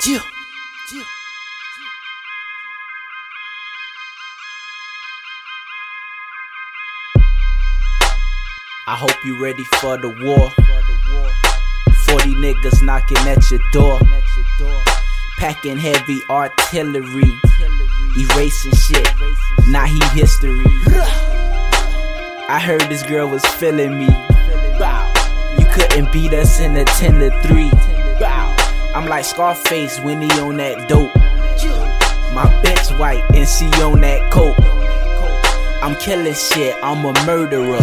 Yeah. I hope you ready for the war. 40 niggas knocking at your door, packing heavy artillery, erasing shit, now he history. I heard this girl was feeling me. You couldn't beat us in a 10-3. I'm like Scarface when he on that dope. My bitch white and she on that coke. I'm killing shit, I'm a murderer.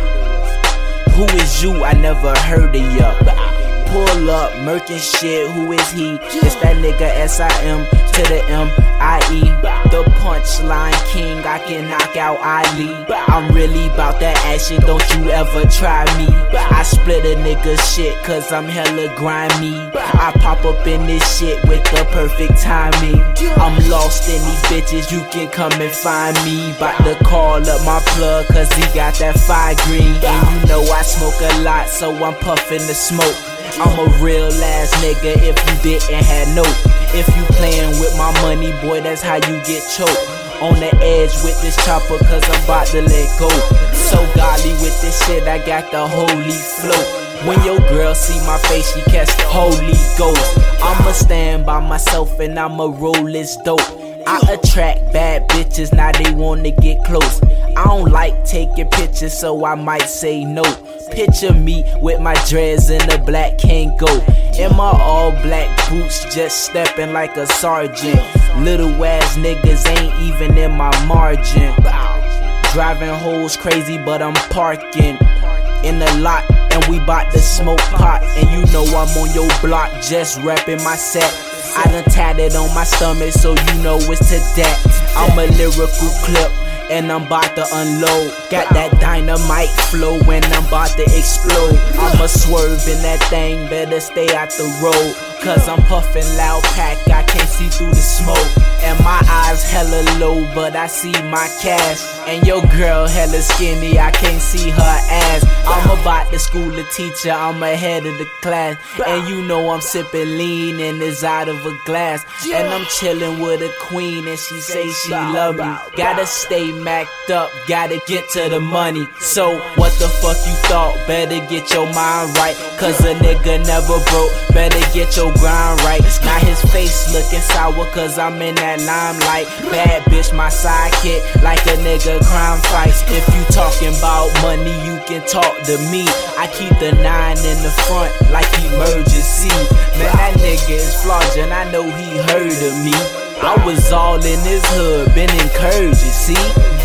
Who is you? I never heard of ya. Pull up, murking shit, who is he? It's that nigga S-I-M to the M-I-E. The punchline king, I can knock out Ali. I'm really bout that action, don't you ever try me. I split a nigga shit cause I'm hella grimy. I pop up in this shit with the perfect timing. I'm lost in these bitches, you can come and find me. Bout to call up my plug cause he got that fire green. And you know I smoke a lot, so I'm puffing the smoke. I'm a real ass nigga if you didn't have no. If you playin' with my money, boy, that's how you get choked. On the edge with this chopper cause I'm about to let go. So godly with this shit, I got the holy flow. When your girl see my face, she catch the Holy Ghost. I'ma stand by myself and I'ma roll this dope. I attract bad bitches, now they wanna get close. I don't like taking pictures, so I might say no. Picture me with my dreads and the black can't go. In my all black boots, just stepping like a sergeant. Little ass niggas ain't even in my margin. Driving hoes crazy, but I'm parking in the lot, and we bout to smoke pot. And you know I'm on your block, just repping my set. I done tatted on my stomach, so you know it's to that. I'm a lyrical clip, and I'm bout to unload. Got that dynamite flow when I'm bout to explode. I'ma swerve in that thing, better stay out the road. Cause I'm puffin' loud pack, I can't see through the smoke. And my eyes hella low, but I see my cash. And your girl hella skinny, I can't see her ass. I'm about to school a teacher, I'm ahead of the class. And you know I'm sippin' lean and it's out of a glass. And I'm chillin' with a queen and she say she love me. Gotta stay macked up, gotta get to the money. So what the fuck you thought? Better get your mind right. Cause a nigga never broke, better get your grind right. Now his face looking sour cause I'm in that limelight. Bad bitch my sidekick like a nigga crime fights. If you talking about money you can talk to me. I keep the 9 in the front like emergency. Man that nigga is flogging, I know he heard of me. I was all in his hood, been encouraged, see?